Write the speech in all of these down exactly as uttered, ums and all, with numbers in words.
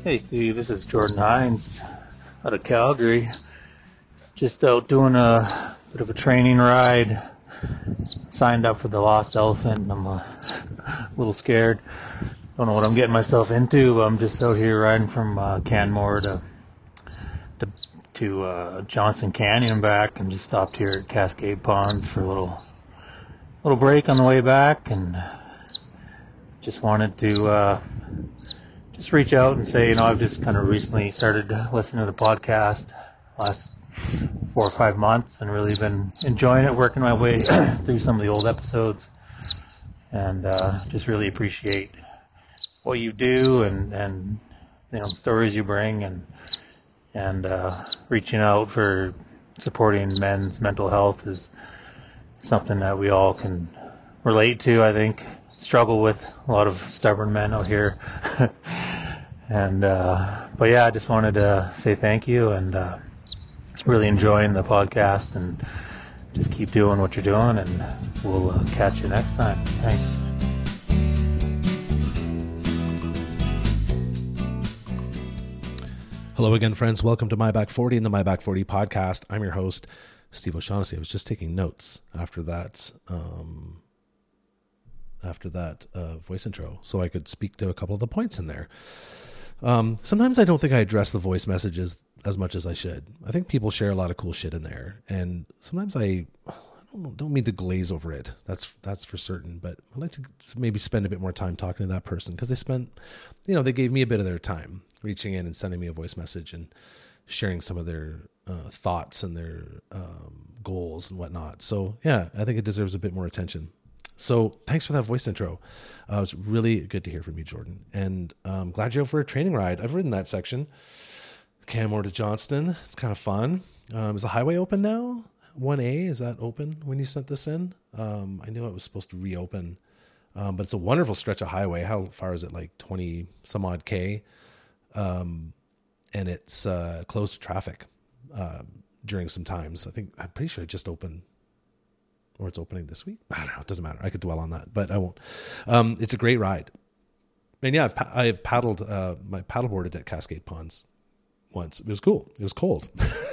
Hey Steve, this is Jordan Hines out of Calgary. Just out doing a bit of a training ride. Signed up for the Lost Elephant and I'm a little scared. Don't know what I'm getting myself into. I'm just out here riding from uh, Canmore to to, to uh, Johnson Canyon and back, and just stopped here at Cascade Ponds for a little little break on the way back, and just wanted to uh, just reach out and say, you know, I've just kind of recently started listening to the podcast last four or five months and really been enjoying it, working my way through some of the old episodes, and uh, just really appreciate what you do and, and you know, stories you bring, and and uh, reaching out for supporting men's mental health is something that we all can relate to, I think. Struggle with a lot of stubborn men out here. and uh, but yeah, I just wanted to say thank you, and uh, really enjoying the podcast, and just keep doing what you're doing, and we'll uh, catch you next time. Thanks. Hello again, friends. Welcome to My Back forty and the My Back forty podcast. I'm your host, Steve O'Shaughnessy. I was just taking notes after that um, after that uh, voice intro, so I could speak to a couple of the points in there. Um, sometimes I don't think I address the voice messages as much as I should. I think people share a lot of cool shit in there, and sometimes I, I don't, don't mean to glaze over it. That's that's for certain, but I'd like to maybe spend a bit more time talking to that person, because they spent, you know, they gave me a bit of their time reaching in and sending me a voice message and sharing some of their uh, thoughts and their um, goals and whatnot. So yeah, I think it deserves a bit more attention. So thanks for that voice intro. Uh, it was really good to hear from you, Jordan. And I'm glad you're out for a training ride. I've ridden that section, Canmore to Johnston. It's kind of fun. Um, is the highway open now? one A, is that open when you sent this in? Um, I knew it was supposed to reopen, um, but it's a wonderful stretch of highway. How far is it? Like twenty some odd K. Um, and it's uh, closed to traffic uh, during some times. I think, I'm pretty sure it just opened, or it's opening this week. I don't know. It doesn't matter. I could dwell on that, but I won't. Um, it's a great ride. And yeah, I've, I've paddled, uh, my paddleboarded at Cascade Ponds once. It was cool. It was cold.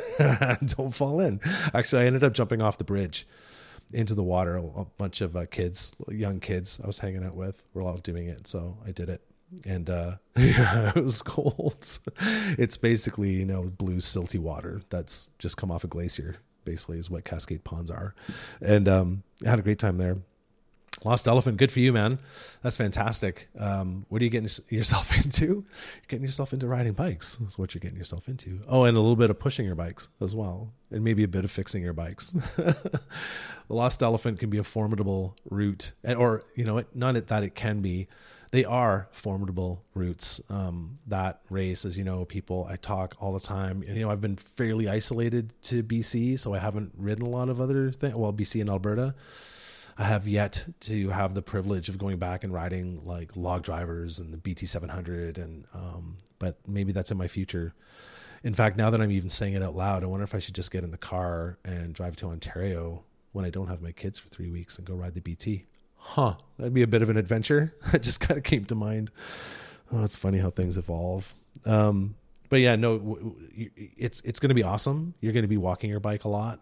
Don't fall in. Actually, I ended up jumping off the bridge into the water. A bunch of uh, kids, young kids I was hanging out with, were all doing it. So I did it. And uh, yeah, it was cold. It's basically, you know, blue silty water that's just come off a glacier, basically, is what Cascade Ponds are. And um, I had a great time there. Lost Elephant, good for you, man. That's fantastic. Um, what are you getting yourself into? You're getting yourself into riding bikes. That's what you're getting yourself into. Oh, and a little bit of pushing your bikes as well, and maybe a bit of fixing your bikes. The Lost Elephant can be a formidable route, or, you know, not that it can be. They are formidable routes. Um, that race, as you know, people, I talk all the time. You know, I've been fairly isolated to B C, so I haven't ridden a lot of other things. Well, B C and Alberta. I have yet to have the privilege of going back and riding like Log Drivers and the B T seven hundred, and um, but maybe that's in my future. In fact, now that I'm even saying it out loud, I wonder if I should just get in the car and drive to Ontario when I don't have my kids for three weeks and go ride the B T. Huh, that'd be a bit of an adventure. It just kind of came to mind. Oh, it's funny how things evolve. Um, but yeah, no, it's it's going to be awesome. You're going to be walking your bike a lot.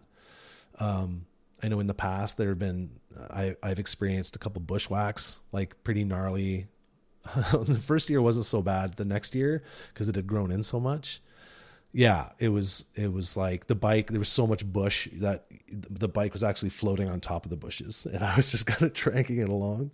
Um, I know in the past there have been, I, I've experienced a couple bushwhacks, like pretty gnarly. The first year wasn't so bad. The next year, because it had grown in so much. Yeah, it was, it was like the bike, there was so much bush that the bike was actually floating on top of the bushes, and I was just kind of dragging it along.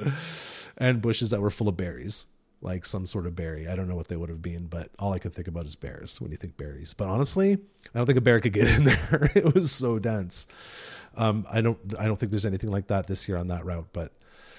And bushes that were full of berries, like some sort of berry. I don't know what they would have been, but all I can think about is bears when you think berries. But honestly, I don't think a bear could get in there. It was so dense. Um, I don't, I don't think there's anything like that this year on that route, but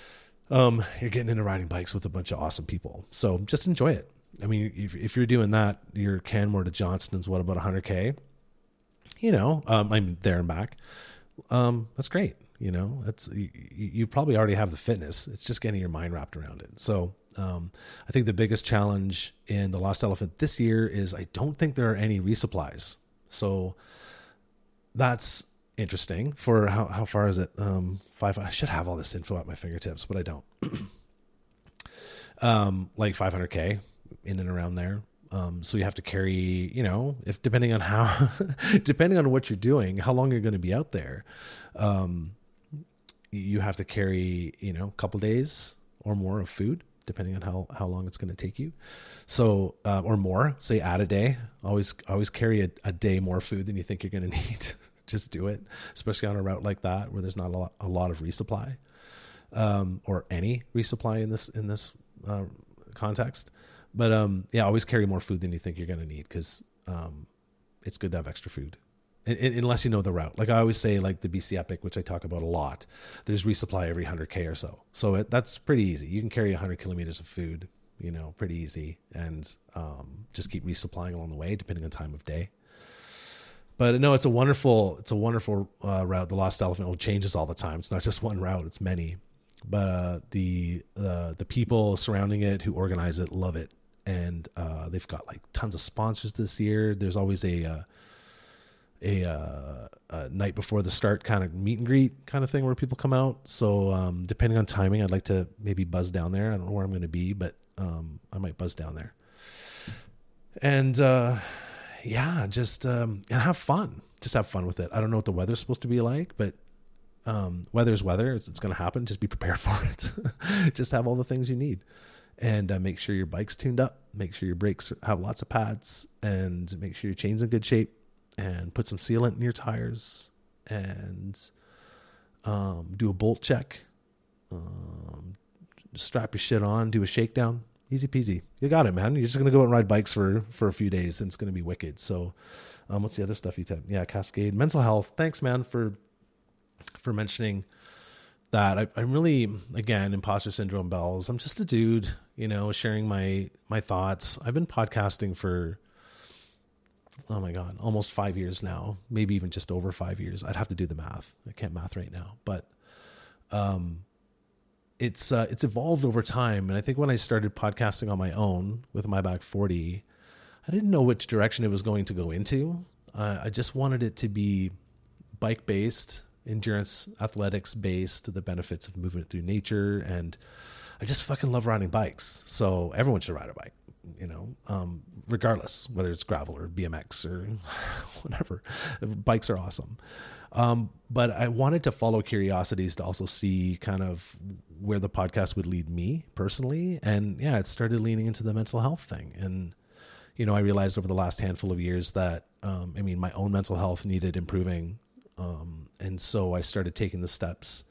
um, you're getting into riding bikes with a bunch of awesome people. So just enjoy it. I mean, if, if you're doing that, your Canmore to Johnston's, what, about one hundred K? You know, um, I'm there and back. Um, that's great. You know, that's, you, you probably already have the fitness. It's just getting your mind wrapped around it. So um, I think the biggest challenge in the Lost Elephant this year is I don't think there are any resupplies. So that's interesting. For how, how far is it? Um, five, I should have all this info at my fingertips, but I don't. um, like five hundred K. in and around there. Um, so you have to carry, you know, if depending on how, depending on what you're doing, how long you're going to be out there, um, you have to carry, you know, a couple days or more of food, depending on how, how long it's going to take you. So, uh, or more, say add a day, always, always carry a, a day more food than you think you're going to need. Just do it, especially on a route like that where there's not a lot, a lot of resupply, um, or any resupply in this, in this, uh, context. But, um, yeah, always carry more food than you think you're going to need. Cause, um, it's good to have extra food. In, in, unless you know the route. Like I always say, like the B C Epic, which I talk about a lot, there's resupply every one hundred K or so. So it, that's pretty easy. You can carry one hundred kilometers of food, you know, pretty easy, and um, just keep resupplying along the way, depending on time of day. But no, it's a wonderful, it's a wonderful uh, route. The Lost Elephant Well, changes all the time. It's not just one route; it's many. But uh, the uh, the people surrounding it who organize it love it, and uh, they've got like tons of sponsors this year. There's always a uh, a, uh, a night before the start kind of meet and greet kind of thing where people come out. So um, depending on timing, I'd like to maybe buzz down there. I don't know where I'm going to be, but um, I might buzz down there. And uh, yeah, just um, and have fun. Just have fun with it. I don't know what the weather's supposed to be like, but um, weather's weather. It's, it's going to happen. Just be prepared for it. Just have all the things you need. And uh, make sure your bike's tuned up. Make sure your brakes have lots of pads, and make sure your chain's in good shape. And put some sealant in your tires, and um, do a bolt check. Um, strap your shit on, do a shakedown. Easy peasy. You got it, man. You're just going to go out and ride bikes for, for a few days, and it's going to be wicked. So um, what's the other stuff you type? Yeah, Cascade. Mental health. Thanks, man, for for mentioning that. I, I'm really, again, imposter syndrome bells. I'm just a dude, you know, sharing my my thoughts. I've been podcasting for... oh my God, almost five years now, maybe even just over five years. I'd have to do the math. I can't math right now, but, um, it's, uh, it's evolved over time. And I think when I started podcasting on my own with My Back forty, I didn't know which direction it was going to go into. Uh, I just wanted it to be bike based, endurance, athletics based, the benefits of movement through nature. And I just fucking love riding bikes. So everyone should ride a bike. You know, um, regardless whether it's gravel or B M X or whatever, bikes are awesome. Um, but I wanted to follow curiosities to also see kind of where the podcast would lead me personally. And yeah, it started leaning into the mental health thing. And, you know, I realized over the last handful of years that, um, I mean, my own mental health needed improving. Um, and so I started taking the steps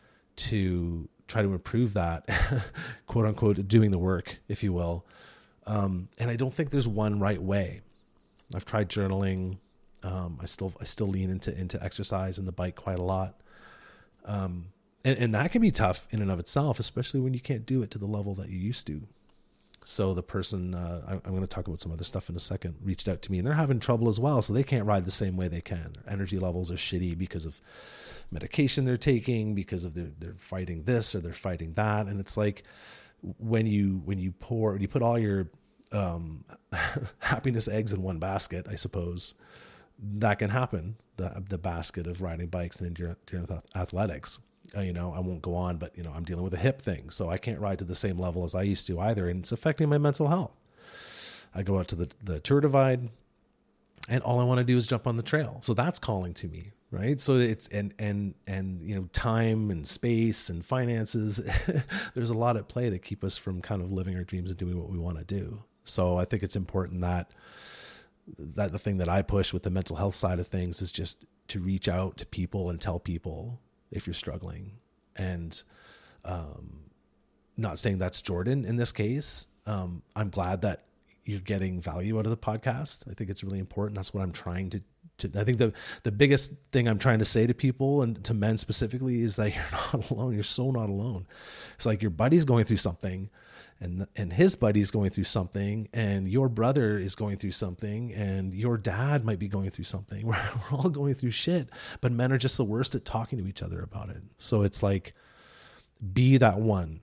to try to improve that, quote unquote, doing the work, if you will. Um, and I don't think there's one right way. I've tried journaling. Um, I still, I still lean into, into exercise and the bike quite a lot. Um, and, and that can be tough in and of itself, especially when you can't do it to the level that you used to. So the person, uh, I, I'm going to talk about some other stuff in a second, reached out to me, and they're having trouble as well. So they can't ride the same way they can. Their energy levels are shitty because of medication they're taking, because of their, they're fighting this or they're fighting that. And it's like, when you, when you pour, when you put all your, um, happiness eggs in one basket, I suppose that can happen. The, the basket of riding bikes and endurance, endurance athletics, uh, you know, I won't go on, but you know, I'm dealing with a hip thing, so I can't ride to the same level as I used to either. And it's affecting my mental health. I go out to the, the Tour Divide, and all I want to do is jump on the trail. So that's calling to me. Right. So it's, and, and, and, you know, time and space and finances, there's a lot at play that keep us from kind of living our dreams and doing what we want to do. So I think it's important that, that the thing that I push with the mental health side of things is just to reach out to people and tell people if you're struggling. And, um, not saying that's Jordan in this case. Um, I'm glad that you're getting value out of the podcast. I think it's really important. That's what I'm trying to, to, I think the, the biggest thing I'm trying to say to people and to men specifically is that you're not alone. You're so not alone. It's like your buddy's going through something, and, and his buddy's going through something, and your brother is going through something, and your dad might be going through something. We're, we're all going through shit, but men are just the worst at talking to each other about it. So it's like, be that one.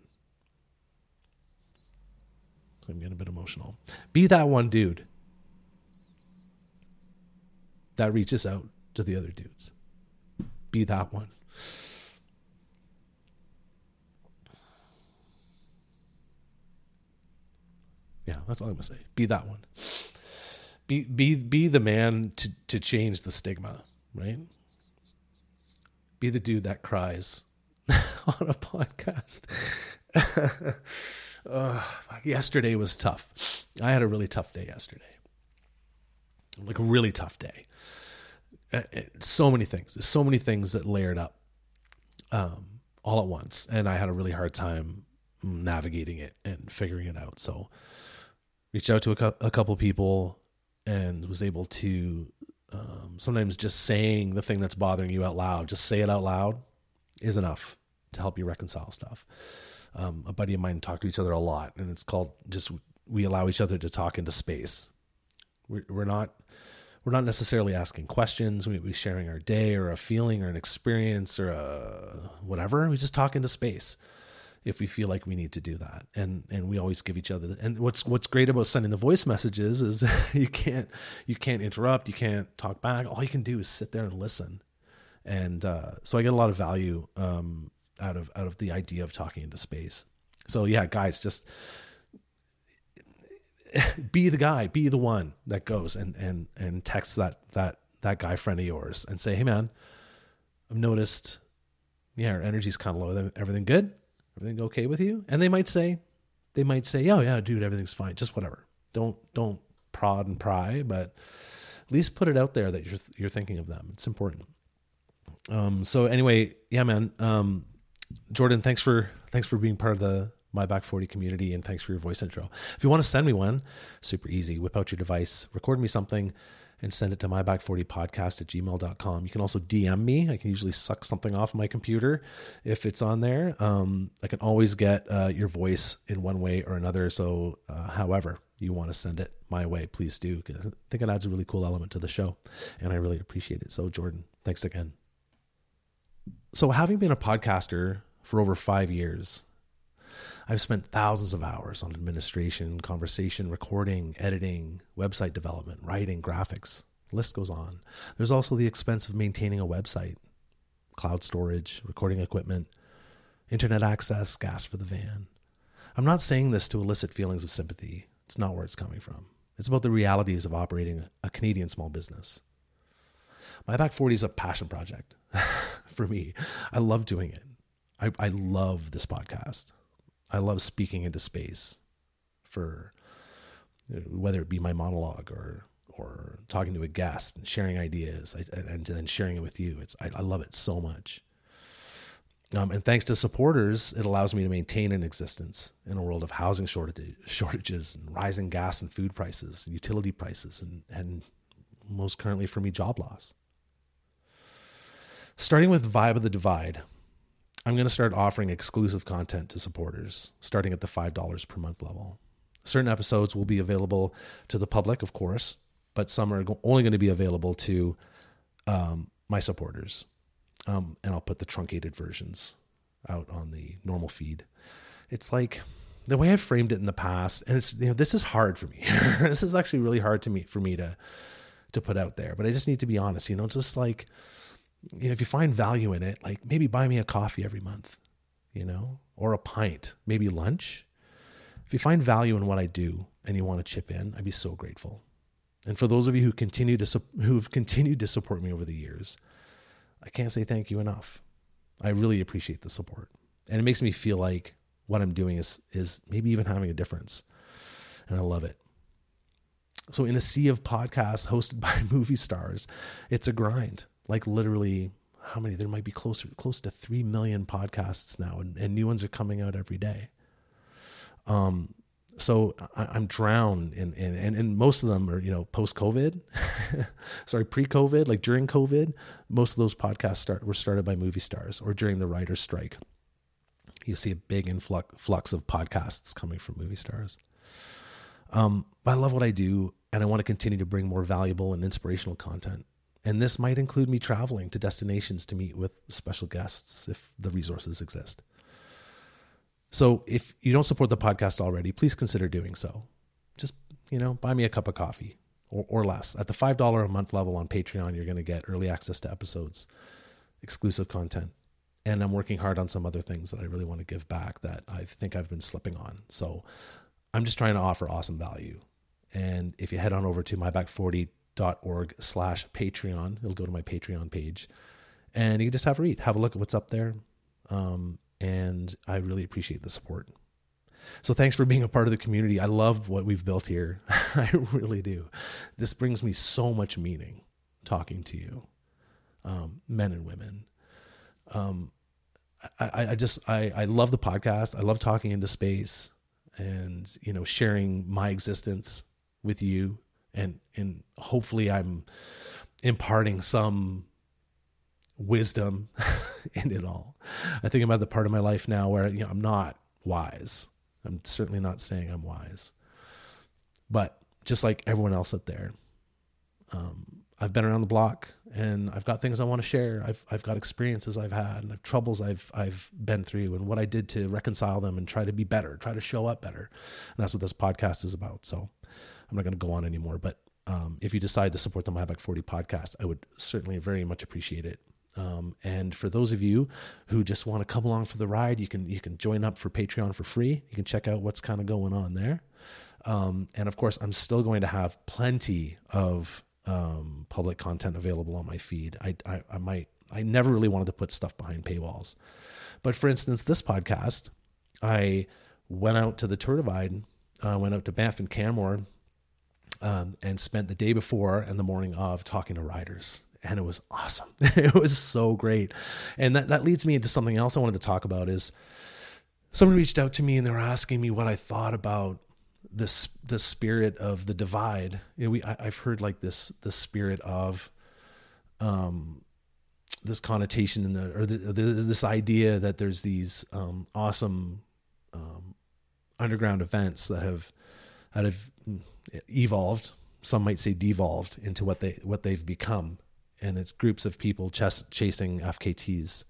I'm getting a bit emotional. Be that one dude that reaches out to the other dudes. Be that one. Yeah, That's all I'm gonna say. Be that one. Be be be the man to to change the stigma, right? Be the dude that cries on a podcast. uh, yesterday was tough. I had a really tough day yesterday. Like a really tough day. Uh, it, so many things. So many things that layered up um, all at once. And I had a really hard time navigating it and figuring it out. So reached out to a, cu- a couple people and was able to um, sometimes just saying the thing that's bothering you out loud, just say it out loud is enough to help you reconcile stuff. Um, a buddy of mine talked to each other a lot, and it's called just, we allow each other to talk into space. We're, we're not, we're not necessarily asking questions. We we sharing our day or a feeling or an experience or a whatever. We just talk into space if we feel like we need to do that. And, and we always give each other, and what's, what's great about sending the voice messages is you can't, you can't interrupt. You can't talk back. All you can do is sit there and listen. And, uh, so I get a lot of value, um, out of, out of the idea of talking into space. So yeah, guys, just be the guy, be the one that goes and, and, and texts that, that, that guy friend of yours and say, hey man, I've noticed, yeah, our energy's kind of low. Everything good? Everything okay with you? And they might say, they might say, oh yeah, dude, everything's fine. Just whatever. Don't, don't prod and pry, but at least put it out there that you're, you're thinking of them. It's important. Um, so anyway, yeah, man, um, Jordan, thanks for, thanks for being part of the My Back forty community, and thanks for your voice intro. If you want to send me one, super easy. Whip out your device, record me something, and send it to my back forty podcast at gmail dot com. You can also D M me. I can usually suck something off my computer if it's on there. Um, I can always get uh, your voice in one way or another. So uh, however you want to send it my way, please do. I think it adds a really cool element to the show, and I really appreciate it. So Jordan, thanks again. So having been a podcaster for over five years, I've spent thousands of hours on administration, conversation, recording, editing, website development, writing, graphics. The list goes on. There's also the expense of maintaining a website, cloud storage, recording equipment, internet access, gas for the van. I'm not saying this to elicit feelings of sympathy. It's not where it's coming from. It's about the realities of operating a Canadian small business. My Back forty is a passion project for me. I love doing it. I, I love this podcast. I love speaking into space for, whether it be my monologue or or talking to a guest and sharing ideas I, and then sharing it with you. It's I, I love it so much. Um, and thanks to supporters, it allows me to maintain an existence in a world of housing shortage, shortages and rising gas and food prices, and utility prices, and, and most currently for me, job loss. Starting with Vibe of the Divide, I'm going to start offering exclusive content to supporters, starting at the five dollars per month level. Certain episodes will be available to the public, of course, but some are only going to be available to um, my supporters. Um, and I'll put the truncated versions out on the normal feed. It's like the way I've framed it in the past, and it's, you know, this is hard for me. This is actually really hard to me for me to to put out there, but I just need to be honest, you know, just like, you know, if you find value in it, like maybe buy me a coffee every month, you know, or a pint, maybe lunch. If you find value in what I do and you want to chip in, I'd be so grateful. And for those of you who continue to, who've continued to support me over the years, I can't say thank you enough. I really appreciate the support. And it makes me feel like what I'm doing is, is maybe even having a difference. And I love it. So in a sea of podcasts hosted by movie stars, it's a grind. Like literally, how many? There might be closer, close to three million podcasts now, and, and new ones are coming out every day. Um, so I, I'm drowned in, in, and, and most of them are, you know, post-COVID, sorry, pre-COVID, like during COVID, most of those podcasts start, were started by movie stars, or during the writer's strike. You see a big influx flux of podcasts coming from movie stars. Um, but I love what I do, and I want to continue to bring more valuable and inspirational content. And this might include me traveling to destinations to meet with special guests if the resources exist. So if you don't support the podcast already, please consider doing so. Just, you know, buy me a cup of coffee or, or less. At the five dollars a month level on Patreon, you're going to get early access to episodes, exclusive content. And I'm working hard on some other things that I really want to give back that I think I've been slipping on. So I'm just trying to offer awesome value. And if you head on over to my back forty dot org slash Patreon, it'll go to my Patreon page, and you can just have a read, have a look at what's up there. Um, and I really appreciate the support. So thanks for being a part of the community. I love what we've built here. I really do. This brings me so much meaning talking to you, um, men and women. Um, I, I just, I, I love the podcast. I love talking into space and, you know, sharing my existence with you. And, and hopefully I'm imparting some wisdom in it all. I think I'm at the part of my life now where, you know, I'm not wise. I'm certainly not saying I'm wise, but just like everyone else out there, um, I've been around the block and I've got things I want to share. I've, I've got experiences I've had and I've troubles I've, I've been through and what I did to reconcile them and try to be better, try to show up better. And that's what this podcast is about. So I'm not going to go on anymore, but, um, if you decide to support the My Back forty podcast, I would certainly very much appreciate it. Um, and for those of you who just want to come along for the ride, you can, you can join up for Patreon for free. You can check out what's kind of going on there. Um, and of course I'm still going to have plenty of, um, public content available on my feed. I, I, I might, I never really wanted to put stuff behind paywalls, but for instance, this podcast, I went out to the Tour Divide, uh, went out to Banff and Canmore, um, and spent the day before and the morning of talking to riders. And it was awesome. It was so great. And that, that leads me into something else I wanted to talk about is someone reached out to me and they were asking me what I thought about this, the spirit of the divide. You know, we, I, I've heard like this, the spirit of, um, this connotation in the, or the, the, this idea that there's these, um, awesome, um, underground events that have, that have evolved. Some might say devolved into what they, what they've become. And it's groups of people ch- chasing F K Ts.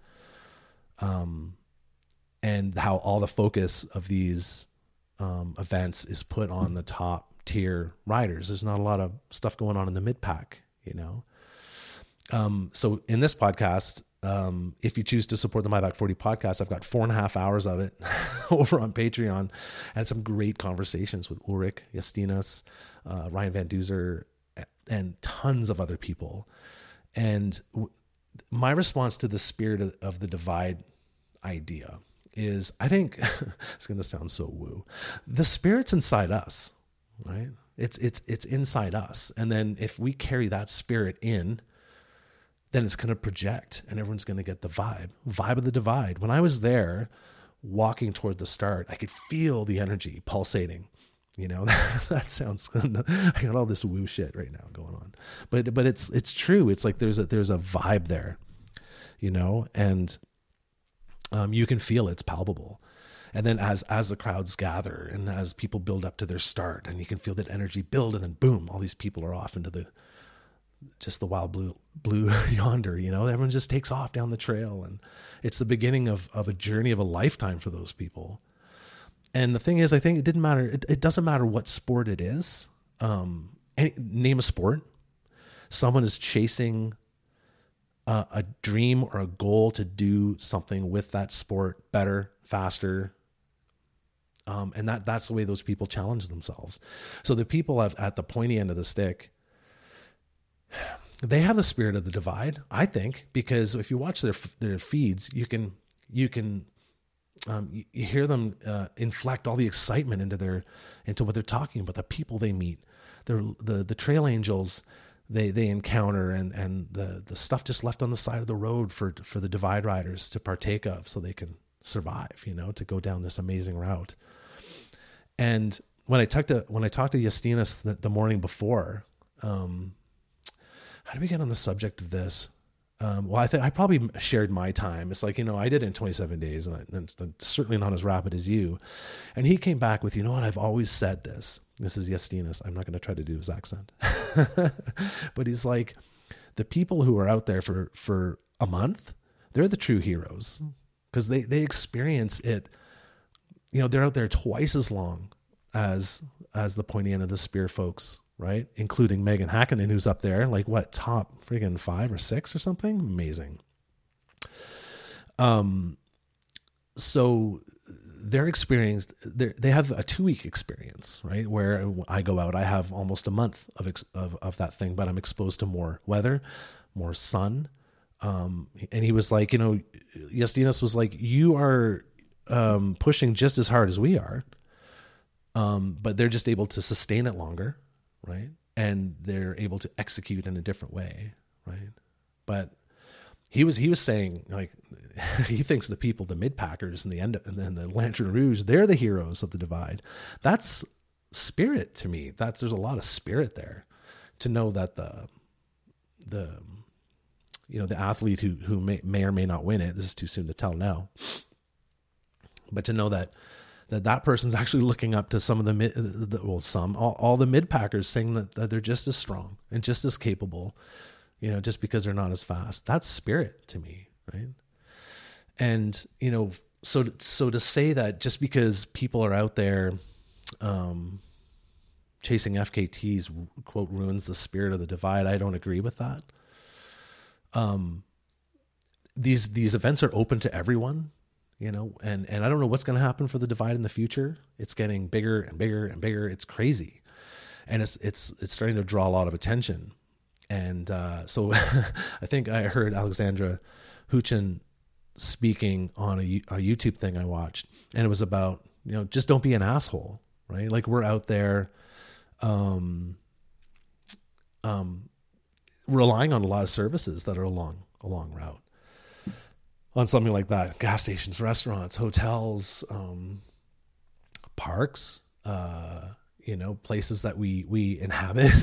Um, and how all the focus of these, um, events is put on the top tier riders. There's not a lot of stuff going on in the mid pack, you know? Um, so in this podcast, um, if you choose to support the My Back forty podcast, I've got four and a half hours of it over on Patreon. And had some great conversations with Ulrich Justinas, uh, Ryan Van Duzer, and tons of other people. And w- my response to the spirit of, of the divide idea is, I think it's going to sound so woo. The spirit's inside us, right? It's, it's, it's inside us. And then if we carry that spirit in, then it's going to project and everyone's going to get the vibe, vibe of the divide. When I was there walking toward the start, I could feel the energy pulsating. You know, that, that sounds, I got all this woo shit right now going on, but, but it's, it's true. It's like, there's a, there's a vibe there, you know, and, um, you can feel it's palpable. And then as, as the crowds gather and as people build up to their start and you can feel that energy build and then boom, all these people are off into the, just the wild blue, blue yonder, you know, everyone just takes off down the trail and it's the beginning of, of a journey of a lifetime for those people. And the thing is, I think it didn't matter. It, it doesn't matter what sport it is. Um, any, name a sport. Someone is chasing a, a dream or a goal to do something with that sport better, faster. Um, and that that's the way those people challenge themselves. So the people at, at the pointy end of the stick, they have the spirit of the divide, I think, because if you watch their their feeds, you can you can. Um, you, you hear them uh, inflect all the excitement into their into what they're talking about, the people they meet, the the the trail angels they they encounter, and and the the stuff just left on the side of the road for for the divide riders to partake of, so they can survive. You know, to go down this amazing route. And when I talked to when I talked to Justinas the, the morning before, um, how did we get on the subject of this? Um, well, I think I probably shared my time. It's like, you know, I did it in twenty-seven days and, I, and it's certainly not as rapid as you. And he came back with, you know what, I've always said this. This is Justinas. I'm not going to try to do his accent, but he's like, the people who are out there for, for a month, they're the true heroes because they, they experience it. You know, they're out there twice as long as, as the pointy end of the spear folks, right? Including Megan Hakkinen, who's up there, like what, top friggin' five or six or something? Amazing. Um, so they're experienced, they're, they have a two week experience, right? Where I go out, I have almost a month of, ex, of, of that thing, but I'm exposed to more weather, more sun. Um, and he was like, you know, Justinas was like, you are, um, pushing just as hard as we are. Um, but they're just able to sustain it longer. Right. And they're able to execute in a different way. Right. But he was, he was saying, like, he thinks the people, the mid packers and the end and then the Lantern Rouge, they're the heroes of the divide. That's spirit to me. That's, there's a lot of spirit there to know that the, the, you know, the athlete who, who may, may or may not win it, this is too soon to tell now, but to know that, that that person's actually looking up to some of the mid, the, well, some, all, all the mid packers saying that, that they're just as strong and just as capable, you know, just because they're not as fast. That's spirit to me. Right. And, you know, so, so to say that just because people are out there, um, chasing F K Ts, quote, ruins the spirit of the divide, I don't agree with that. Um, these, these events are open to everyone, you know, and, and I don't know what's going to happen for the divide in the future. It's getting bigger and bigger and bigger. It's crazy. And it's, it's, it's starting to draw a lot of attention. And, uh, so I think I heard Alexandra Huchin speaking on a, a YouTube thing I watched, and it was about, you know, just don't be an asshole, right? Like, we're out there, um, um, relying on a lot of services that are along a long route on something like that. Gas stations, restaurants, hotels, um, parks, uh, you know, places that we, we inhabit,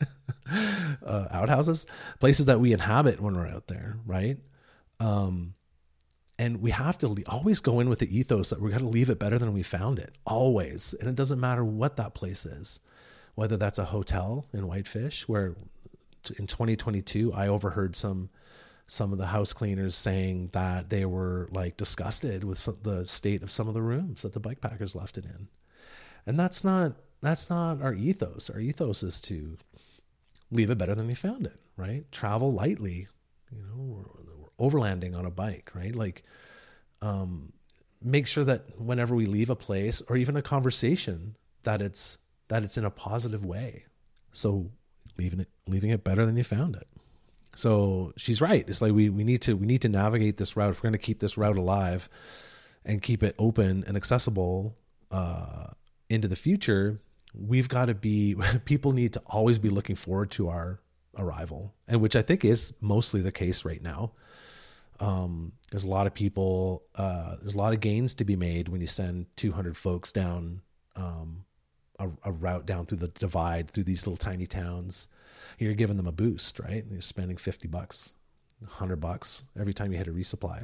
uh, outhouses, places that we inhabit when we're out there. Right. Um, and we have to always go in with the ethos that we're going to leave it better than we found it, always. And it doesn't matter what that place is, whether that's a hotel in Whitefish, where in twenty twenty-two, I overheard some, some of the house cleaners saying that they were like disgusted with some, the state of some of the rooms that the bike packers left it in. And that's not, that's not our ethos. Our ethos is to leave it better than we found it, right? Travel lightly, you know, we're, we're overlanding on a bike, right? Like, um, make sure that whenever we leave a place or even a conversation, that it's, that it's in a positive way. So leaving it, leaving it better than you found it. So she's right. It's like, we, we need to, we need to navigate this route. If we're going to keep this route alive and keep it open and accessible, uh, into the future, we've got to be, people need to always be looking forward to our arrival, and which I think is mostly the case right now. Um, there's a lot of people, uh, there's a lot of gains to be made when you send two hundred folks down, um, a, a route down through the divide, through these little tiny towns. You're giving them a boost, right? You're spending fifty bucks, a hundred bucks every time you hit a resupply.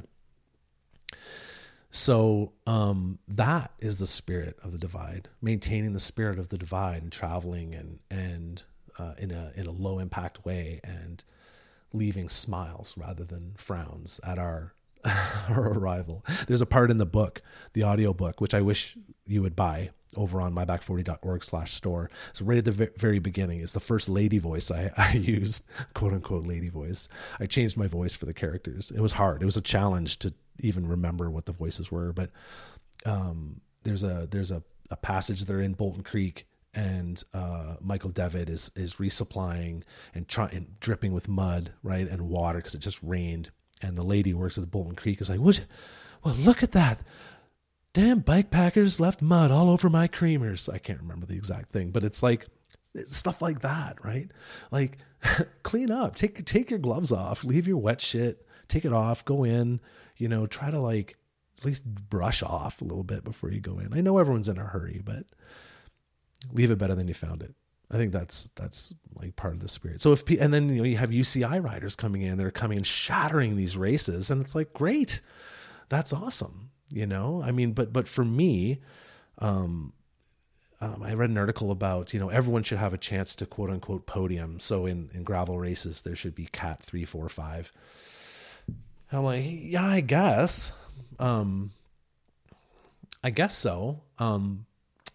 So, um, that is the spirit of the divide, maintaining the spirit of the divide and traveling and, and, uh, in a, in a low impact way, and leaving smiles rather than frowns at our, our arrival. There's a part in the book, the audio book, which I wish you would buy over on my back forty dot org slash store. So right at the very beginning is the first lady voice I, I used, quote unquote lady voice. I changed my voice for the characters. It was hard. It was a challenge to even remember what the voices were. But um, there's a there's a, a passage there in Bolton Creek, and uh, Michael Devitt is is resupplying and trying dripping with mud, right, and water because it just rained. And the lady who works at Bolton Creek is like, "What? Well, look at that. Damn bike packers left mud all over my creamers." I can't remember the exact thing, but it's like it's stuff like that, right? Like, clean up, take, take your gloves off, leave your wet shit, take it off, go in, you know, try to like at least brush off a little bit before you go in. I know everyone's in a hurry, but leave it better than you found it. I think that's, that's like part of the spirit. So if, and then, you know, you have U C I riders coming in, they're coming and shattering these races, and it's like, great, that's awesome. You know, I mean, but, but for me, um, um, I read an article about, you know, everyone should have a chance to quote unquote podium. So in, in gravel races, there should be cat three, four, five. I'm like, yeah, I guess, um, I guess so. Um,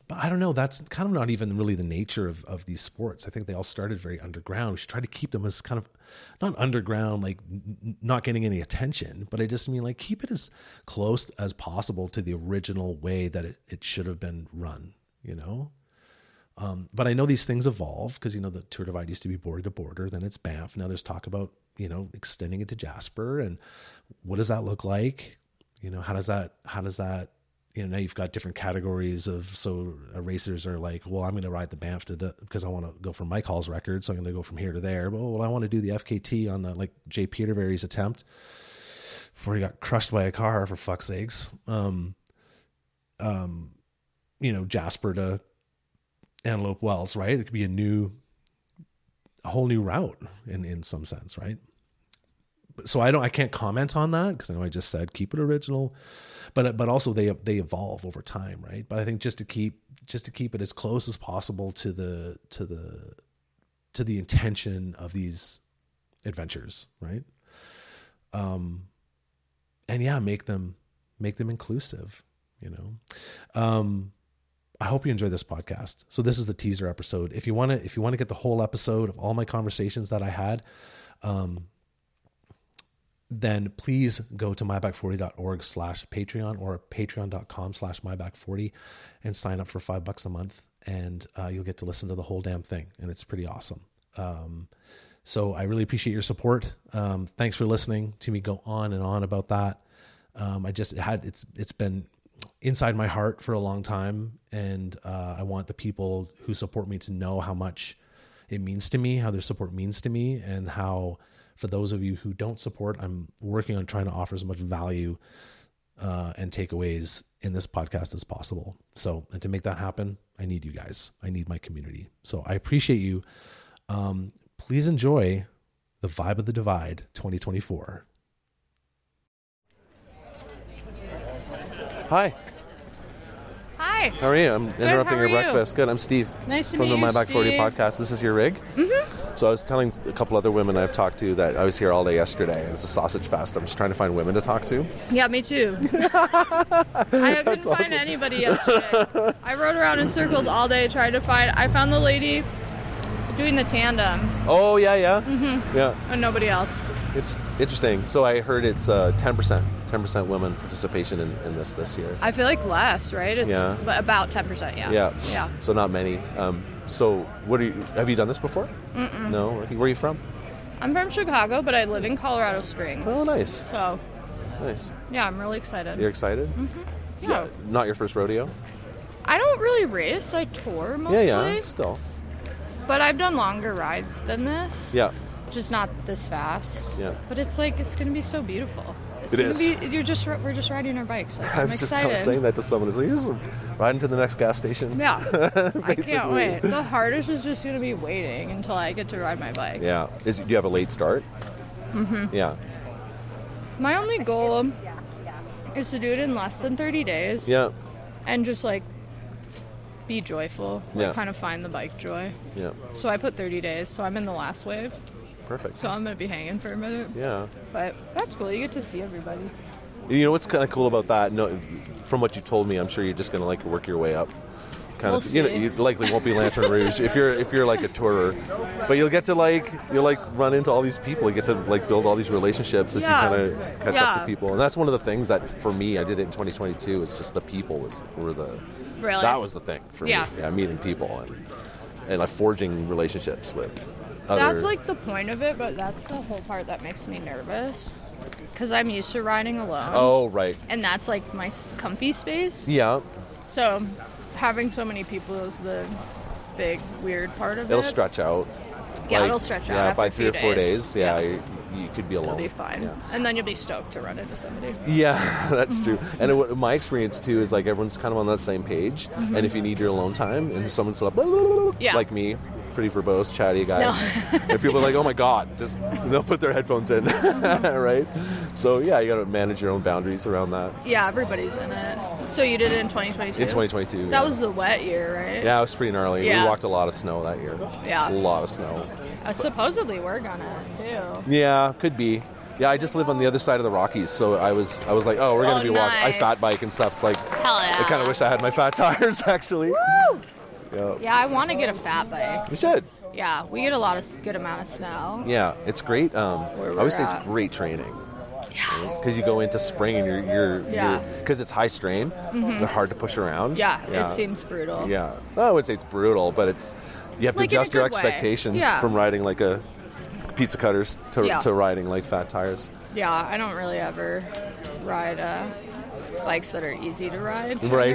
but I don't know. That's kind of not even really the nature of, of these sports. I think they all started very underground. We should try to keep them as kind of not underground, like n- not getting any attention, but I just mean like keep it as close as possible to the original way that it, it should have been run, you know? Um, but I know these things evolve because, you know, the Tour Divide used to be border to border, then it's Banff. Now there's talk about, you know, extending it to Jasper, and what does that look like? You know, how does that, how does that, you know, now you've got different categories of, so uh, racers are like, well, I'm going to ride the Banff to the, because I want to go for Mike Hall's record. So I'm going to go from here to there. But, well, I want to do the F K T on the, like Jay Petervary's attempt before he got crushed by a car, for fuck's sakes. Um, um, you know, Jasper to Antelope Wells, right? It could be a new, a whole new route in, in some sense, right? So I don't, I can't comment on that because I know I just said keep it original, but but also they they evolve over time, right? But I think just to keep just to keep it as close as possible to the to the to the intention of these adventures, right? Um, and yeah, make them make them inclusive, you know. Um, I hope you enjoy this podcast. So this is the teaser episode. If you want to if you want to get the whole episode of all my conversations that I had, um. then please go to my back forty dot org slash Patreon or patreon.com slash myback40 and sign up for five bucks a month. And uh, you'll get to listen to the whole damn thing. And it's pretty awesome. Um, so I really appreciate your support. Um, thanks for listening to me go on and on about that. Um, I just had, it's, it's been inside my heart for a long time. And uh, I want the people who support me to know how much it means to me, how their support means to me, and how, for those of you who don't support, I'm working on trying to offer as much value uh, and takeaways in this podcast as possible. So, and to make that happen, I need you guys. I need my community. So I appreciate you. Um, please enjoy the Vibe of the Divide twenty twenty-four. Hi. Hi. How are you? I'm interrupting how your are you? breakfast. Good. I'm Steve. Nice to from meet the you, My Back forty Steve. podcast. This is your rig? Mm-hmm. So I was telling a couple other women I've talked to that I was here all day yesterday, and it's a sausage fest. I'm just trying to find women to talk to. Yeah, me too. I couldn't That's find awesome. anybody yesterday. I rode around in circles all day trying to find... I found the lady doing the tandem, Oh, yeah, yeah. Mm-hmm. Yeah. and nobody else. It's interesting. So I heard it's uh, ten percent. ten percent women participation in, in this this year. I feel like less, right? It's Yeah. b- about ten percent, yeah. Yeah. Yeah. So not many. Um, so what are you, have you done this before? Mm-mm. No? Where are you from? I'm from Chicago, but I live in Colorado Springs. Oh, nice. So, Nice. yeah, I'm really excited. You're excited? Mm-hmm. Yeah. Not your first rodeo? I don't really race. I tour mostly. Yeah, yeah. Still. But I've done longer rides than this. Yeah. Just not this fast. Yeah. But it's like it's gonna be so beautiful. It's It gonna is. Be, you're just we're just riding our bikes. Like, I I'm was just excited. saying that to someone. It's like, you're just riding to the next gas station. Yeah. I can't Basically. wait. The hardest is just gonna be waiting until I get to ride my bike. Yeah. Is do you have a late start? Mm-hmm. Yeah. My only goal is to do it in less than thirty days. Yeah. And just like be joyful. Like, Yeah. kind of find the bike joy. Yeah. So I put thirty days. So I'm in the last wave. Perfect. So I'm gonna be hanging for a minute. Yeah. But that's cool. You get to see everybody. You know what's kind of cool about that? No, from what you told me, I'm sure you're just gonna like work your way up. Kind We'll of, you know, see. you likely won't be Lantern Rouge if you're if you're like a tourer, but you'll get to like you'll like run into all these people. You get to like build all these relationships as Yeah. you kind of catch up Yeah. to people, and that's one of the things that for me I did it in twenty twenty-two. Is just the people was were the Really? that was the thing for Yeah. me. Yeah, meeting people and and like forging relationships with. Other, That's like the point of it, but that's the whole part that makes me nervous. Because I'm used to riding alone. Oh right. And that's like my s- comfy space. Yeah. So having so many people is the big weird part of It'll it. stretch out. Yeah, Like, it'll stretch out Yeah, after by a three few or four days. days. yeah, Yeah. You, you could be alone. It'll be fine. Yeah. And then you'll be stoked to run into somebody. Yeah, that's true. And it, my experience too is like everyone's kind of on that same page. Mm-hmm. And if you need your alone time, and someone's like, blah, blah, blah, Yeah. like me, pretty verbose, chatty guy, No. and people are like, oh my god, just they'll put their headphones in, right? So yeah, you got to manage your own boundaries around that. Yeah, everybody's in it. So you did it in twenty twenty-two? In twenty twenty-two, That yeah. was the wet year, right? Yeah, it was pretty gnarly. Yeah. We walked a lot of snow that year. Yeah. A lot of snow. Uh, supposedly we're gonna, too. Yeah, could be. Yeah, I just live on the other side of the Rockies, so I was I was like, oh, we're gonna Oh, be walking. I nice. fat bike and stuff. It's like Hell yeah. I kind of wish I had my fat tires actually. Woo! Yeah. Yeah, I want to get a fat bike. You should. Yeah, we get a lot of s- good amount of snow. Yeah, it's great. Um, Where I we're always say it's at. great training. Because you go into spring and you're you're Yeah. because it's high strain. They're hard to push around. Yeah, it seems brutal. Yeah, well, I would say it's brutal, but it's you have to Like, in a adjust your good way. expectations Yeah. from riding like a pizza cutters to Yeah. to riding like fat tires. Yeah, I don't really ever ride uh, bikes that are easy to ride. Right.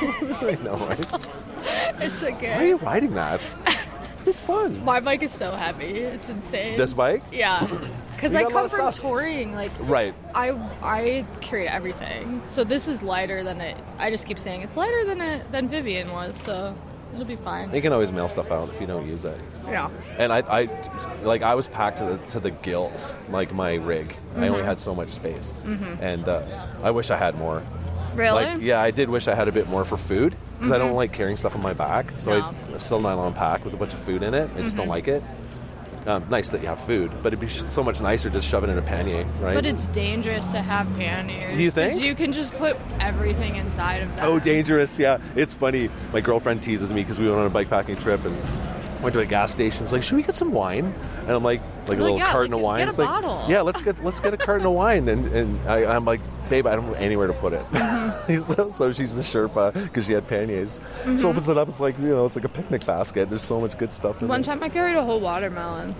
I know, right? It's Why are okay. you riding that? 'Cause it's fun. My bike is so heavy. It's insane. This bike? Yeah. Because You I got a lot come of from stuff. touring. Like, Right. I I carry everything. So this is lighter than it. I just keep saying it's lighter than it than Vivian was. So it'll be fine. You can always mail stuff out if you don't use it. Yeah. And I, I like I was packed to the to the gills, like my rig. I Mm-hmm. only had so much space, and uh, I wish I had more. Really? Like, yeah, I did wish I had a bit more for food because I don't like carrying stuff on my back. So No. I still nylon pack with a bunch of food in it. I just don't like it. Um, nice that you have food, but it'd be sh- so much nicer just shove it in a pannier, right? But it's dangerous to have panniers. You think? 'Cause you can just put everything inside of that. Oh, dangerous! Yeah, it's funny. My girlfriend teases me because we went on a bikepacking trip and went to a gas station. She's like, "Should we get some wine?" And I'm like, "Like a You're little like, yeah, carton like, of wine." get a It's like, bottle. "Yeah, let's get let's get a carton of wine." And and I, I'm like, "Babe, I don't have anywhere to put it." Mm-hmm. So she's the Sherpa because she had panniers. So opens it up. It's like you know, it's like a picnic basket. There's so much good stuff in One it. time I carried a whole watermelon.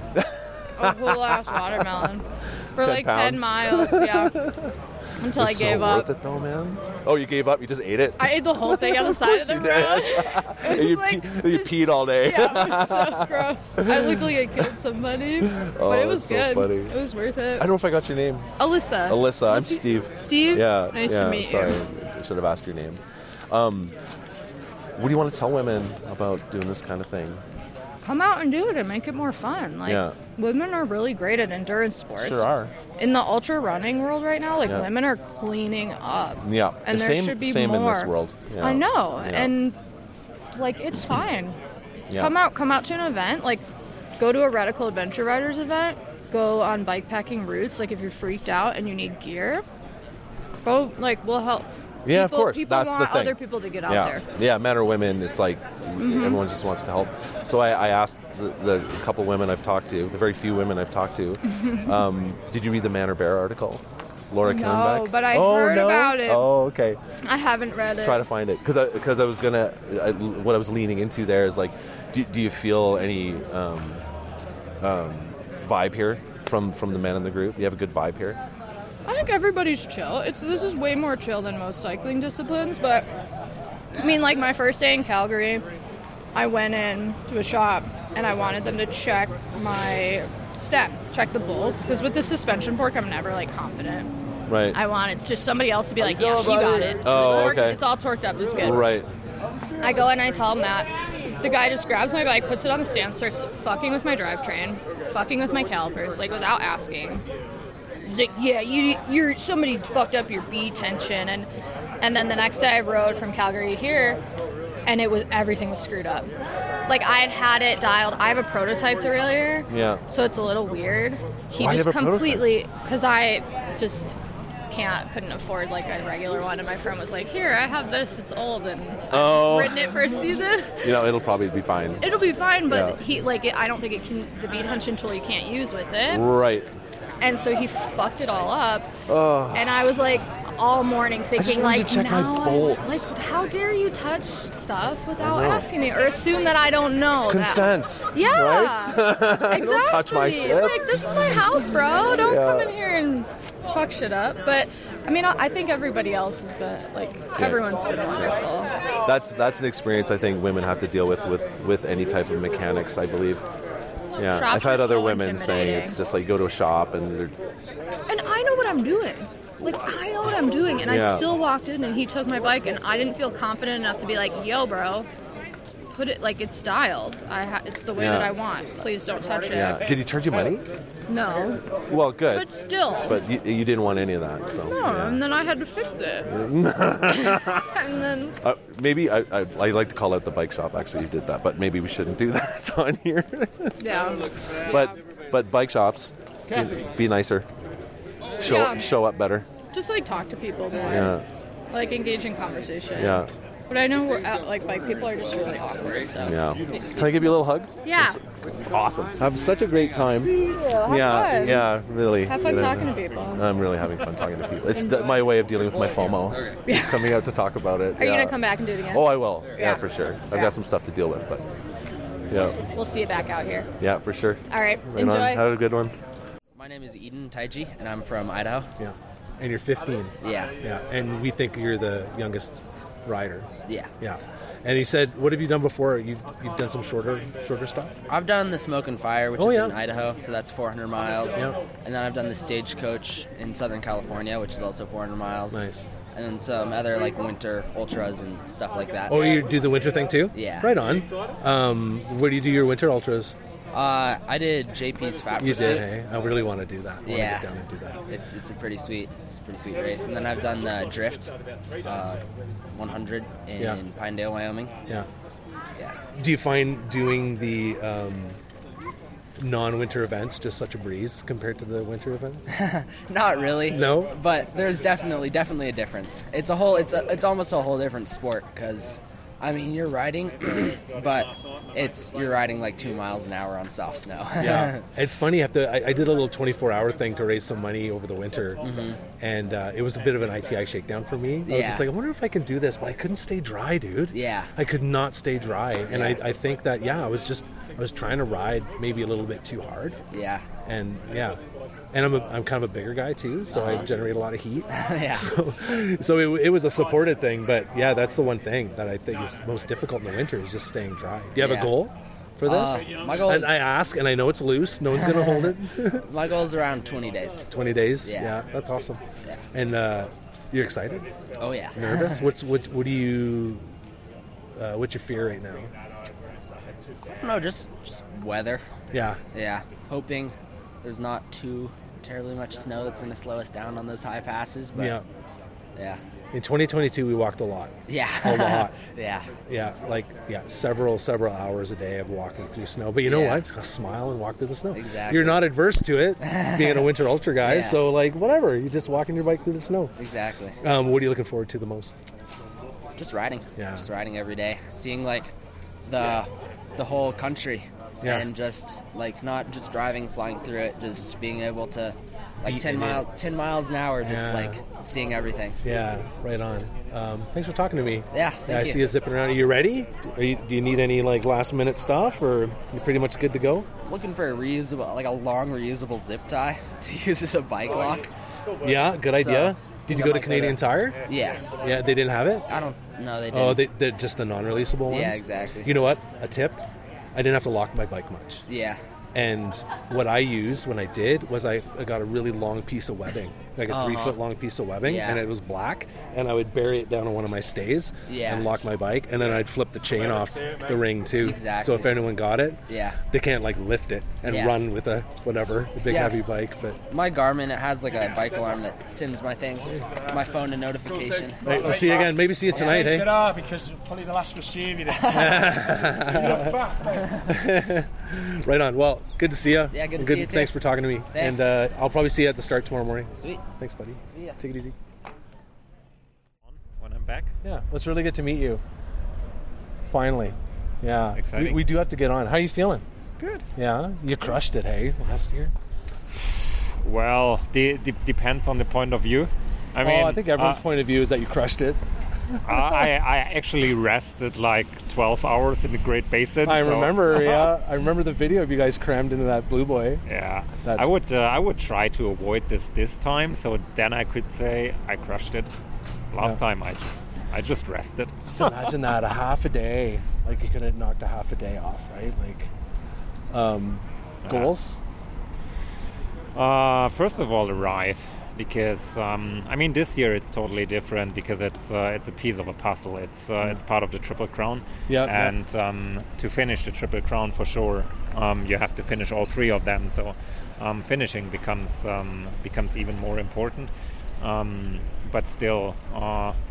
a whole ass watermelon. For ten like pounds. ten miles, yeah. Until I It's gave so up. worth it though, man. Oh, you gave up? You just ate it? I ate the whole thing on the side of the you road. And was you, like, pee- you just- peed all day. Yeah, it was so gross. I looked like I killed somebody, Oh, but it was that's so good. funny. It was worth it. I don't know if I got your name. Alyssa. Alyssa, I'm What's your- Steve. Steve? Yeah. Nice yeah, to meet sorry. you. I should have asked your name. Um, what do you want to tell women about doing this kind of thing? Come out and do it and make it more fun. Like, Yeah. women are really great at endurance sports. Sure are. In the ultra running world right now, like Yeah. women are cleaning up. Yeah. And the there same, should be same more. in this world. Yeah. I know. Yeah. And like it's fine. Yeah. Come out come out to an event, like go to a Radical Adventure Riders event, go on bikepacking routes, like if you're freaked out and you need gear, go like we'll help. Yeah, of People- course. People That's want the thing. other people to get out yeah. there. Mm-hmm. Yeah, men or women, it's like everyone just wants to help. So I, I asked the, the couple women I've talked to, the very few women I've talked to, um, did you read the Man or Bear article? Laura No, Killenbeck? but I oh, heard no? about it. Oh, okay. I haven't read it. Try to find it because I, because I was gonna I, what I was leaning into there is like do, do you feel any um, um, vibe here from from the men in the group? You have a good vibe here. I think everybody's chill. It's this is way more chill than most cycling disciplines, but I mean, like my first day in Calgary, I went in to a shop and I wanted them to check my step, check the bolts, because with the suspension fork, I'm never like confident. Right. I want it's just somebody else to be like, yeah, you got it. Oh, it's, torqued, okay. it's all torqued up. It's good. Right. I go in and I tell him that. The guy just grabs my bike, puts it on the stand, starts fucking with my drivetrain, fucking with my calipers, like without asking. He's like, yeah, you, you're somebody fucked up your B tension, and and then the next day I rode from Calgary to here, and it was everything was screwed up. Like I had had it dialed. I have a prototype derailleur, Yeah. so it's a little weird. He Why do you just have a prototype? completely because I just can't couldn't afford like a regular one, and my friend was like, "Here, I have this. It's old, and Oh. I've ridden it for a season. You know, it'll probably be fine. It'll be fine." But Yeah. he like it, I don't think it can. The bead tension tool you can't use with it, Right. and so he fucked it all up. Oh. And I was like all morning just thinking wanted like, to check my now I- bolts. like, how dare you touch stuff without know. asking me or assume that I don't know? that- Consent. Yeah. Right? Exactly. Don't touch my shit. Like, this is my house, bro. Don't Yeah. come in here and fuck shit up. But, I mean, I I think everybody else has been, like, everyone's been wonderful. That's that's an experience I think women have to deal with with, with any type of mechanics, I believe. Yeah. Shops I've had are other so women saying intimidating. it's just like you go to a shop and they're And I know what I'm doing. Like, I know what I'm doing. And Yeah. I still walked in and he took my bike and I didn't feel confident enough to be like, yo, bro, put it, like, it's dialed. I ha- It's the way Yeah. that I want. Please don't touch it. yeah. Did he charge you money? No. Well, good. But still. But you, you didn't want any of that, so. no, yeah. and then I had to fix it. and then Uh, maybe I, I I like to call it the bike shop. Actually, you did that, but maybe we shouldn't do that on here. yeah. but but bike shops, be, be nicer. show Yeah. show up better. Just like talk to people more. Yeah. Like engage in conversation. Yeah. But I know we're out, like bike people are just really awkward. So Yeah. Can I give you a little hug? Yeah. It's, it's awesome. Have such a great time. Have yeah. fun. Yeah. Really. Have fun Really. talking to people. I'm really having fun talking to people. It's the, my way of dealing with my FOMO. Yeah. Just coming out to talk about it. Are you yeah. gonna come back and do it again? Oh, I will. Yeah, Yeah. for sure. I've Yeah. got some stuff to deal with, but yeah. We'll see you back out here. Yeah, for sure. All right. Right Enjoy. on. Have a good one. My name is Eden Taiji, and I'm from Idaho. Yeah. And you're fifteen. Yeah. Yeah. And we think you're the youngest rider. Yeah. Yeah. And he said, "What have you done before? You've you've done some shorter shorter stuff." I've done the Smoke and Fire, which Oh, is yeah. in Idaho, so that's four hundred miles. Yeah. And then I've done the Stagecoach in Southern California, which is also four hundred miles. Nice. And then some other like winter ultras and stuff like that. Oh, you do the winter thing too? Yeah. Right on. Um, where do you do your winter ultras? Uh, I did J P's Fat You Pursuit. did, hey? I really want to do that. I want Yeah. to get down and do that. It's it's a pretty sweet, it's a pretty sweet race. And then I've done the Drift, uh, one hundred in Yeah. Pinedale, Wyoming. Yeah. Yeah. Do you find doing the um, non-winter events just such a breeze compared to the winter events? Not really. No? But there's definitely, definitely a difference. It's a whole, it's a, it's almost a whole different sport because, I mean, you're riding, but it's you're riding like two miles an hour on soft snow. Yeah, it's funny. I, have to, I, I did a little twenty-four hour thing to raise some money over the winter, Mm-hmm. and uh, it was a bit of an I T I shakedown for me. I was Yeah. just like, I wonder if I can do this, but I couldn't stay dry, dude. Yeah. I could not stay dry, and Yeah. I, I think that yeah, I was just I was trying to ride maybe a little bit too hard, Yeah. and yeah. And I'm, a, I'm kind of a bigger guy too, so I generate a lot of heat. Yeah. So, so it, it was a supported thing, but yeah, that's the one thing that I think is most difficult in the winter is just staying dry. Do you have Yeah. a goal for this? Uh, my goal and is- I ask, and I know it's loose. No one's going to hold it. My goal is around twenty days. twenty days. Yeah. that's awesome. Yeah. And uh, you're excited? Oh yeah. Nervous? What's what? What do you? Uh, what's your fear right now? No, just just weather. Yeah. Yeah. Hoping there's not too terribly much snow that's going to slow us down on those high passes. But Yeah. Yeah. In twenty twenty-two, we walked a lot. Yeah. A lot. Yeah. Yeah, like yeah, several several hours a day of walking through snow. But you know Yeah. what? Just gotta smile and walk through the snow. Exactly. You're not adverse to it, being a winter ultra guy. Yeah. So like whatever, you're just walking your bike through the snow. Exactly. Um, what are you looking forward to the most? Just riding. Yeah. Just riding every day. Seeing like the the whole country. Yeah. And just like not just driving, flying through it, just being able to like Beating ten it. mile ten miles an hour, just Yeah. like seeing everything. Yeah, right on. Um, thanks for talking to me. Yeah, yeah thank I you. see you zipping around. Are you ready? Are you, do you need any like last minute stuff, or you pretty much good to go? Looking for a reusable, like a long reusable zip tie to use as a bike lock. Yeah, good idea. Did you I go to might go Canadian to- Tire? Yeah. Yeah, they didn't have it. I don't know. They didn't. Oh, they, they're just the non-releasable ones. Yeah, exactly. You know what? A tip: I didn't have to lock my bike much. Yeah. And what I used when I did was I, I got a really long piece of webbing, like a Uh-huh. three foot long piece of webbing, Yeah. and it was black. And I would bury it down on one of my stays Yeah. and lock my bike, and then I'd flip the chain off the ring too. Exactly. So if anyone got it, Yeah. they can't like lift it and Yeah. run with a whatever a big Yeah. heavy bike. But My Garmin, it has like a bike alarm that sends my thing, my phone a notification. hey, I'll see you again. Maybe see you tonight. Thanks, Hey. Gerard, because probably the last was seeing you. You look fat, mate. Right on. Well, good to see you. Yeah, good to see you, too. Thanks for talking to me. Thanks. And uh, I'll probably see you at the start tomorrow morning. Sweet. Thanks, buddy. See ya. Take it easy. When I'm back. Yeah, well, it's really good to meet you. Finally. Yeah. Exciting. We, we do have to get on. How are you feeling? Good. Yeah, you crushed it, hey, last year. Well, the, the depends on the point of view. I mean, oh, I think everyone's uh, point of view is that you crushed it. I, I actually rested like twelve hours in the Great Basin. I so- remember, yeah. I remember the video of you guys crammed into that Blue Boy. Yeah, That's- I would uh, I would try to avoid this this time, so then I could say I crushed it. Last Yeah. time I just I just rested. Just imagine that, a half a day. Like you could have knocked a half a day off, right? Like, um, goals? Uh, first of all, arrive because um, I mean this year it's totally different because it's uh, it's a piece of a puzzle. It's uh, it's part of the Triple Crown. Yeah, yeah. And um, to finish the Triple Crown for sure, um, you have to finish all three of them. So um, finishing becomes um, becomes even more important. Um, but still, uh,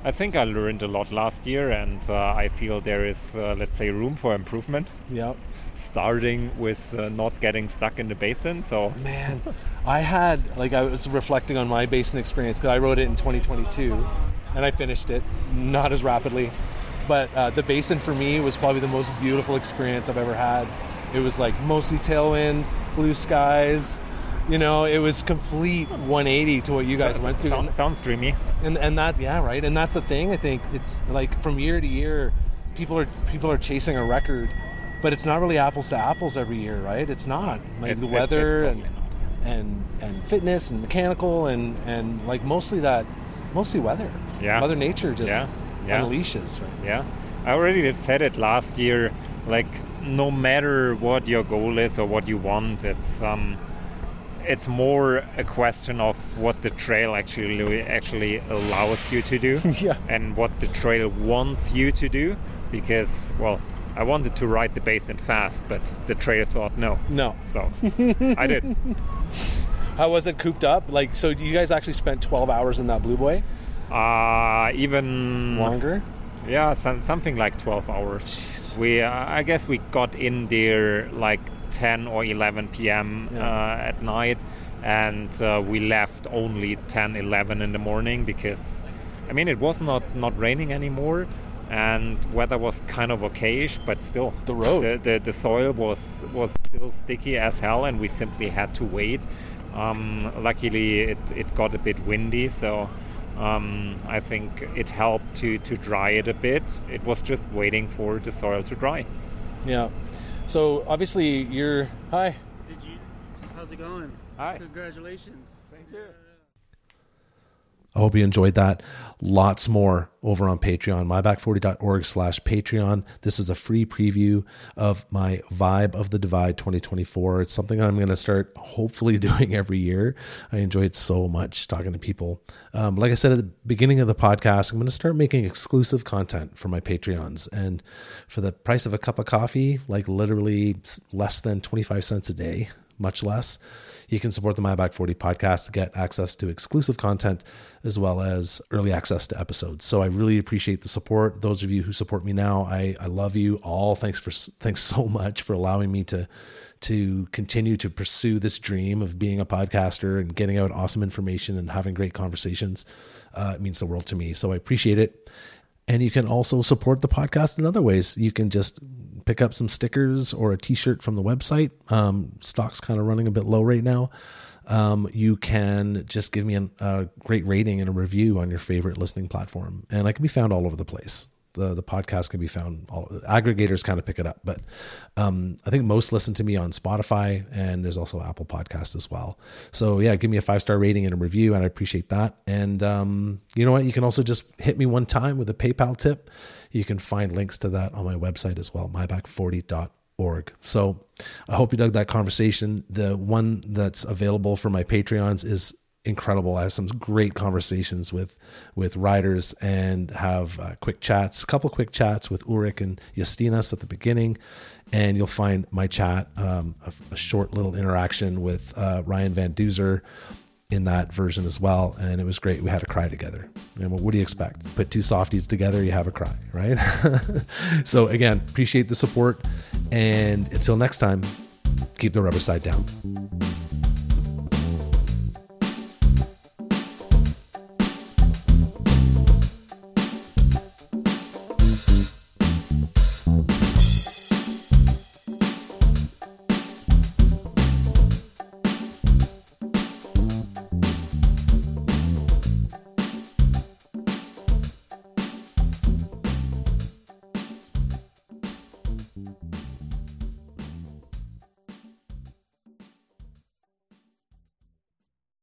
I think I learned a lot last year, and uh, I feel there is, uh, let's say, room for improvement. Yeah. Starting with uh, not getting stuck in the basin. So man, I had like I was reflecting on my basin experience because I wrote it in twenty twenty-two, and I finished it not as rapidly. But uh, the basin for me was probably the most beautiful experience I've ever had. It was like mostly tailwind, blue skies. You know, it was complete one eighty to what you guys so, went through. Sound, sounds dreamy. And and that yeah right. And that's the thing. I think it's like from year to year, people are people are chasing a record, but it's not really apples to apples every year, right? It's not like it's, the weather it's, it's totally and, and and fitness and mechanical and and like mostly that, mostly weather. Yeah. Mother Nature just yeah. Yeah. unleashes. Right? Yeah. I already said it last year. Like no matter what your goal is or what you want, it's um. It's more a question of what the trail actually actually allows you to do yeah. and what the trail wants you to do. Because, well, I wanted to ride the basin fast, but the trail thought no. No. So I did. How was it cooped up? Like, so you guys actually spent twelve hours in that Blue Boy? Uh, even longer? Yeah, some, something like twelve hours. Jeez. We, uh, I guess we got in there like ten or eleven p.m. Yeah. Uh, at night, and uh, we left only ten, eleven in the morning because, I mean, it was not, not raining anymore, and weather was kind of okayish, but still, the road, the, the, the soil was was still sticky as hell, and we simply had to wait. Um, luckily, it, it got a bit windy, so um, I think it helped to, to dry it a bit. It was just waiting for the soil to dry. Yeah. So obviously you're hi. Did you? How's it going? Hi. Congratulations. Thank you. I hope you enjoyed that. Lots more over on Patreon, my back forty dot org slash Patreon. This is a free preview of my Vibe of the Divide twenty twenty-four. It's something I'm going to start hopefully doing every year. I enjoy it so much talking to people. Um, like I said at the beginning of the podcast, I'm going to start making exclusive content for my Patreons. And for the price of a cup of coffee, like literally less than twenty-five cents a day, much less, you can support the My Back forty podcast to get access to exclusive content as well as early access to episodes. So I really appreciate the support. Those of you who support me now, I, I love you all. Thanks for thanks so much for allowing me to to continue to pursue this dream of being a podcaster and getting out awesome information and having great conversations. Uh, it means the world to me. So I appreciate it. And you can also support the podcast in other ways. You can just pick up some stickers or a t-shirt from the website. Um, stock's kind of running a bit low right now. Um, you can just give me an, a great rating and a review on your favorite listening platform. And I can be found all over the place. The the podcast can be found, all aggregators kind of pick it up, but um, I think most listen to me on Spotify, and there's also Apple Podcasts as well. So yeah, give me a five-star rating and a review, and I appreciate that. And um, you know what? You can also just hit me one time with a PayPal tip. You can find links to that on my website as well, my back forty dot org. So I hope you dug that conversation. The one that's available for my Patreons is incredible. I have some great conversations with with riders and have uh, quick chats, a couple quick chats with Ulrich and Justinas at the beginning, and you'll find my chat, um, a, a short little interaction with uh, Ryan Van Duzer in that version as well, and it was great. We had a cry together. And what do you expect? Put two softies together, you have a cry, right? So again, appreciate the support, and until next time, keep the rubber side down.